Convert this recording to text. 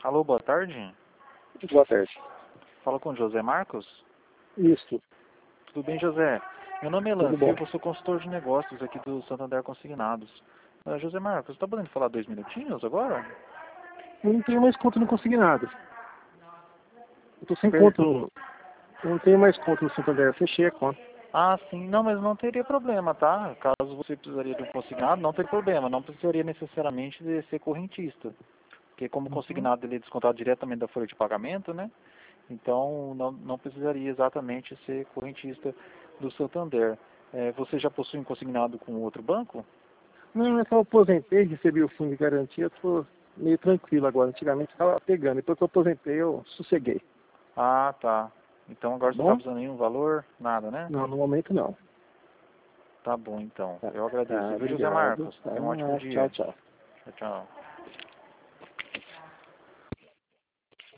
Alô, boa tarde. Boa tarde. Fala com o José Marcos? Isso, Tudo bem, José? Meu nome é Elan tudo bom. Silva, eu sou consultor de negócios aqui do Santander Consignados. José Marcos, está podendo falar 2 minutinhos agora? Eu não tenho mais conta no Consignado. Eu tô sem Per- conta. Eu não tenho mais conta no Santander. Eu fechei a conta. Ah, sim. Não, mas não teria problema, tá? Caso você precisaria de um consignado, não tem problema. Não precisaria necessariamente de ser correntista. Porque como consignado ele é descontado diretamente da folha de pagamento, né? Então não precisaria exatamente ser correntista do Santander. Você já possui um consignado com outro banco? Não, é que eu aposentei, recebi o fundo de garantia, eu tô meio tranquilo agora. Antigamente eu estava pegando. Depois que eu aposentei, eu sosseguei. Ah, tá. Então Tá agora você não está bom? precisando de nenhum valor? Nada, né? Não, no momento não. Tá bom, então. Tá, Eu agradeço. tá, Viu, José obrigado. Marcos? Tá, Tenha um ótimo tchau, dia. tchau. Tchau, tchau.